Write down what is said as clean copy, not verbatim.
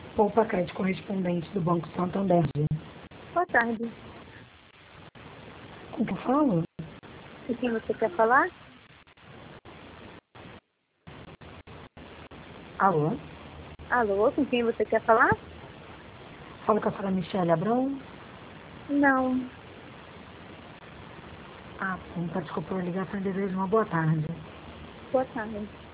Poupa Crédito correspondente do Banco Santander. Boa tarde. Com quem eu falo? Com quem você quer falar? Alô? Alô, com quem você quer falar? Falo com a senhora Michele Abrão? Não. Sim, desculpa a ligação e desejo uma boa tarde. Boa tarde.